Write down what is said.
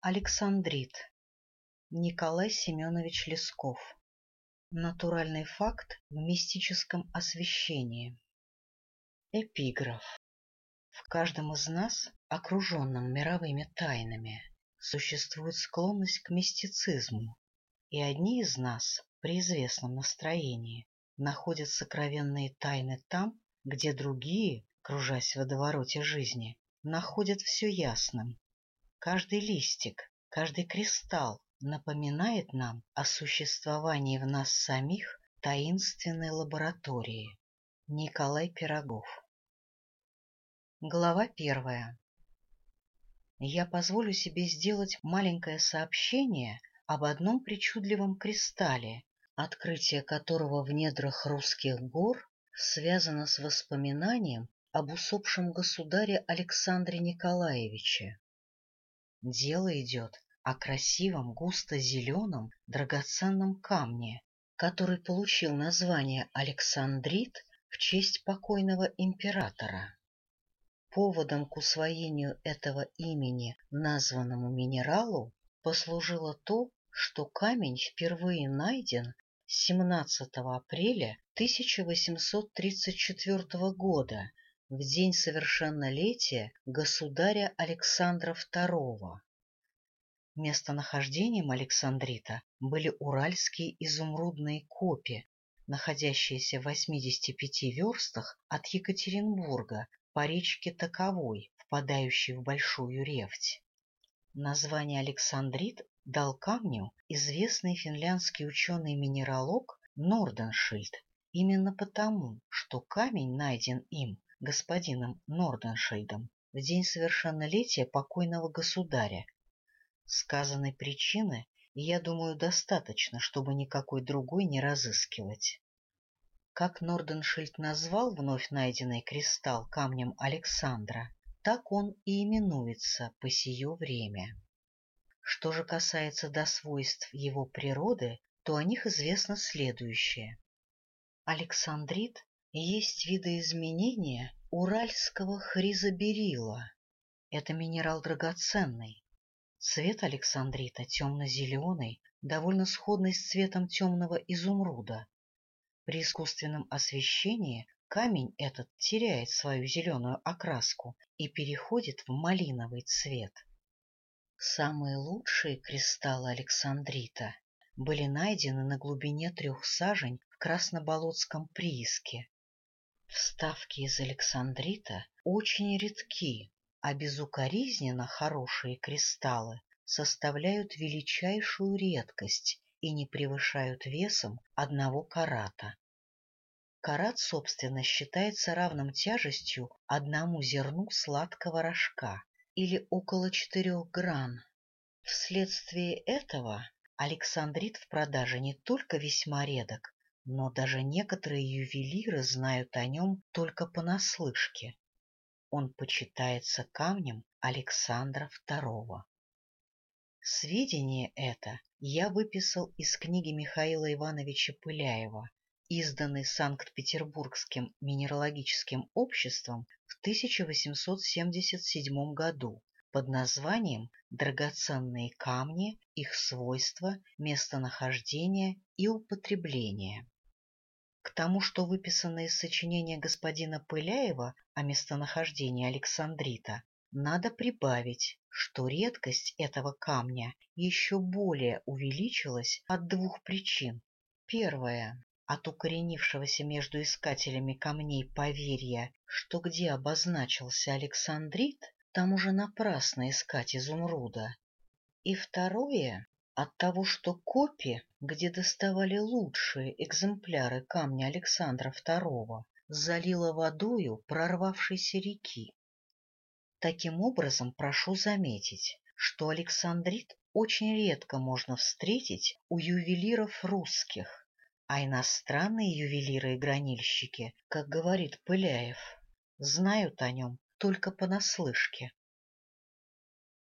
Александрит. Николай Семенович Лесков. Натуральный факт в мистическом освещении. Эпиграф. В каждом из нас, окруженном мировыми тайнами, существует склонность к мистицизму, и одни из нас при известном настроении находят сокровенные тайны там, где другие, кружась в водовороте жизни, находят все ясным. Каждый листик, каждый кристалл напоминает нам о существовании в нас самих таинственной лаборатории. Николай Пирогов. Глава 1. Я позволю себе сделать маленькое сообщение об одном причудливом кристалле, открытие которого в недрах русских гор связано с воспоминанием об усопшем государе Александре Николаевиче. Дело идет о красивом густо-зеленом драгоценном камне, который получил название Александрит в честь покойного императора. Поводом к усвоению этого имени названному минералу послужило то, что камень впервые найден 17 апреля 1834 года, в день совершеннолетия государя Александра II. Местонахождением Александрита были уральские изумрудные копи, находящиеся в 85 верстах от Екатеринбурга по речке Таковой, впадающей в Большую Ревть. Название Александрит дал камню известный финляндский ученый-минералог Норденшильд, именно потому, что камень найден им, господином Норденшильдом, в день совершеннолетия покойного государя. Сказанной причины, я думаю, достаточно, чтобы никакой другой не разыскивать. Как Норденшильд назвал вновь найденный кристалл камнем Александра, так он и именуется по сие время. Что же касается до свойств его природы, то о них известно следующее. Александрит есть видоизменение уральского хризоберилла. Это минерал драгоценный. Цвет александрита темно-зеленый, довольно сходный с цветом темного изумруда. При искусственном освещении камень этот теряет свою зеленую окраску и переходит в малиновый цвет. Самые лучшие кристаллы александрита были найдены на глубине 3 сажень в Красноболотском прииске. Вставки из александрита очень редки, а безукоризненно хорошие кристаллы составляют величайшую редкость и не превышают весом 1 карата. Карат, собственно, считается равным тяжестью 1 зерну сладкого рожка, или около 4 гран. Вследствие этого александрит в продаже не только весьма редок, но даже некоторые ювелиры знают о нем только понаслышке. Он почитается камнем Александра II. Сведение это я выписал из книги Михаила Ивановича Пыляева, изданной Санкт-Петербургским минералогическим обществом в 1877 году под названием «Драгоценные камни, их свойства, местонахождение и употребление». К тому, что выписанное из сочинения господина Пыляева о местонахождении александрита, надо прибавить, что редкость этого камня еще более увеличилась от 2 причин. Первая — от укоренившегося между искателями камней поверья, что где обозначился александрит, там уже напрасно искать изумруда. И второе — от того, что копи, где доставали лучшие экземпляры камня Александра II, залило водою прорвавшейся реки. Таким образом, прошу заметить, что александрит очень редко можно встретить у ювелиров русских, а иностранные ювелиры и гранильщики, как говорит Пыляев, знают о нем только понаслышке.